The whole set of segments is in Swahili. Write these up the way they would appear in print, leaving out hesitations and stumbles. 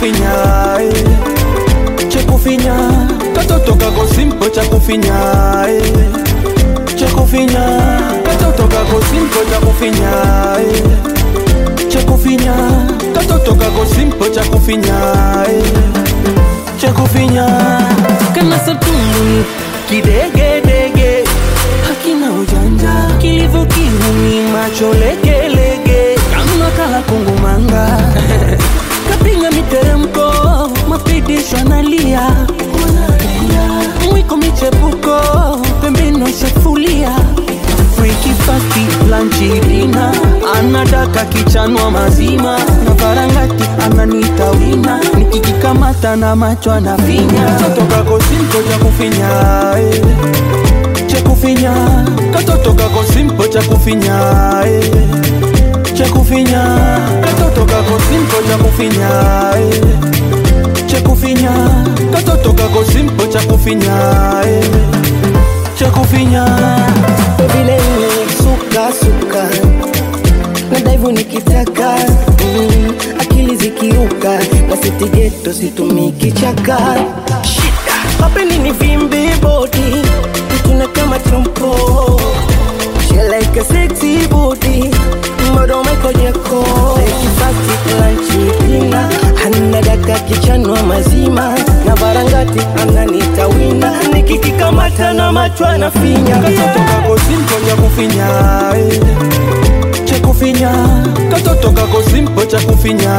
kufinya Chakufinya katoto kako simple chakufinya Chakufinya katoto kako simple chakufinya Chakufinya katoto kako simple chakufinya Chakufinya kana satuni kidege hakina ujanja kilivo kihuni macho lege kama kala kungumanga kapinga miteremko mapidisho analia mwiko michepuko pembeno shafulia freaky fasti lunchi dina anadaka kichanwa mazima na varangati ananita wina nikikikamata na macho anafinya katoto kako simple chakufinya Chakufinya katoto kako simple chakufinya Chakufinya katoto kako simple chakufinya Chakufinya katoto kako simple chakufinya Chakufinya vile suka na dive nikitaka akili zikiuka na siti ghetto situmiki chaka shida hapa ni vimbi body tuna kama trompo she like a sexy body modo mekojeko ikifati lunch dinner anadaka kichanwa mazima na varangati ananita wina nikikikamata na macho anafinya katoto kako simple chakufinya Chakufinya katoto kako simple chakufinya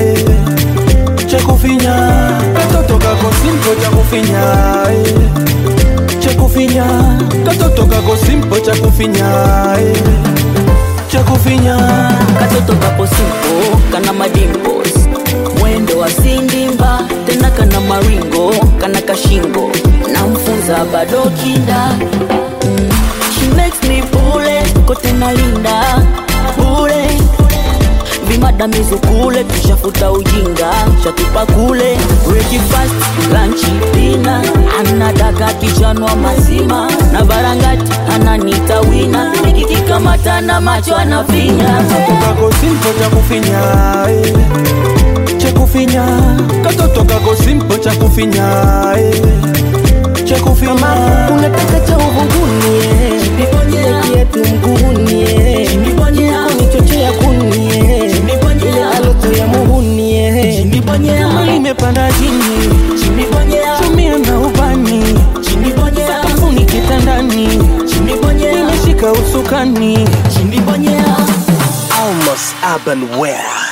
Chakufinya katoto kako simple chakufinya Chakufinya katoto kako simple chakufinya Chakufinya katoto kako simple kana madimples mwendo wa sindimba tena kana maringo kana kashingo na mfunza bado kinda she makes me bullet kote na linda bure vimada mizukule tushafuta ujinga shatupa kule breakfast lunch dinner anadaka kichanwa mazima na varangati ananita wina nikikikamata na macho anafinya katoto kako simple chakufinya Chakufinya katoto kako simple chakufinya Chakufinya unataka cha uvunguni nikia tunguni kunichochea kuni ile aloto ya muhuni kama imepanda jini chumia na ubani sakafuni kitandani nimeshika usukani Almost urban wear.